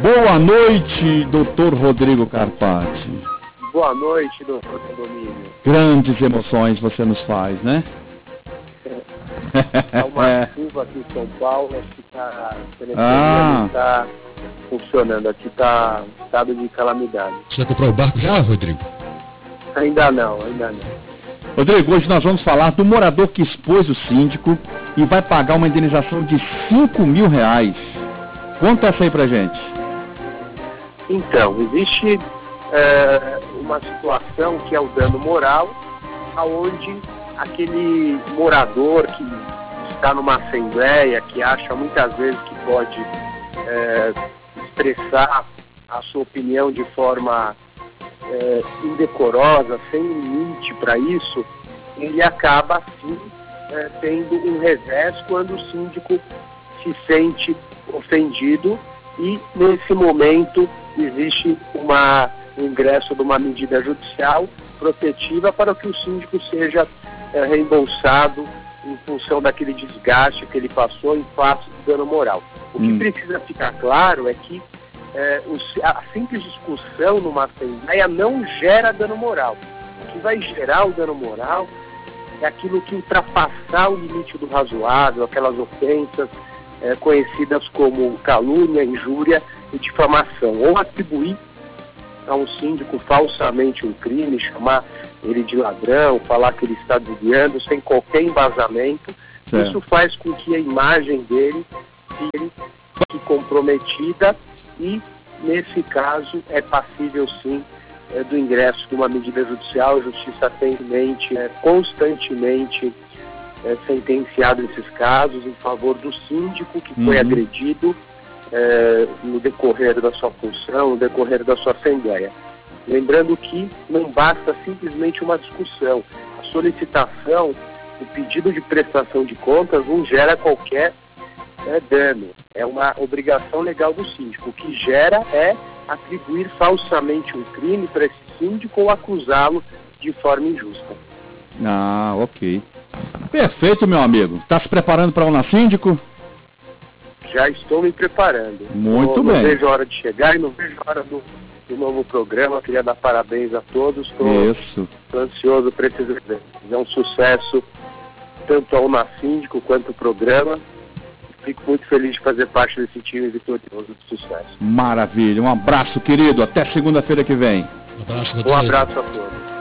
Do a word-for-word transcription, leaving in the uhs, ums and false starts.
Boa noite, doutor Rodrigo Carpati. Boa noite, doutor Condomínio. Grandes emoções você nos faz, né? É uma chuva aqui em São Paulo, que está ah. tá funcionando. Aqui está estado de calamidade. Você comprou o barco já, Rodrigo? Ainda não, ainda não. Rodrigo, hoje nós vamos falar do morador que expôs o síndico e vai pagar uma indenização de cinco mil reais. Conta essa aí pra gente. Então, existe é, uma situação que é o dano moral, aonde aquele morador que está numa assembleia, que acha muitas vezes que pode é, expressar a sua opinião de forma é, indecorosa, sem limite para isso, ele acaba assim é, tendo um revés quando o síndico se sente ofendido e nesse momento existe uma, um ingresso de uma medida judicial protetiva para que o síndico seja é, reembolsado em função daquele desgaste que ele passou em face do dano moral. O que hum. precisa ficar claro é que é, o, a simples discussão numa assembleia não gera dano moral. O que vai gerar o dano moral é aquilo que ultrapassar o limite do razoável, aquelas ofensas é, conhecidas como calúnia, injúria e difamação, ou atribuir a um síndico falsamente um crime, chamar ele de ladrão, falar que ele está desviando sem qualquer embasamento. Certo. Isso faz com que a imagem dele fique comprometida e, nesse caso, é passível sim é, do ingresso de uma medida judicial. A Justiça tem em mente é, constantemente é, sentenciado esses casos em favor do síndico que uhum. foi agredido É, no decorrer da sua função, no decorrer da sua assembleia. Lembrando que não basta simplesmente uma discussão. A solicitação, o pedido de prestação de contas não gera qualquer é, dano. É uma obrigação legal do síndico. O que gera é atribuir falsamente um crime para esse síndico ou acusá-lo de forma injusta. Ah, ok. Perfeito, meu amigo. Está se preparando para um síndico? Já estou me preparando. Muito eu, bem. Não vejo a hora de chegar e não vejo a hora do, do novo programa. Queria dar parabéns a todos. Isso. Estou ansioso para esses eventos. É um sucesso, tanto ao Unasíndico quanto o programa. Fico muito feliz de fazer parte desse time vitorioso de sucesso. Maravilha. Um abraço, querido. Até segunda-feira que vem. Um abraço, um abraço a todos.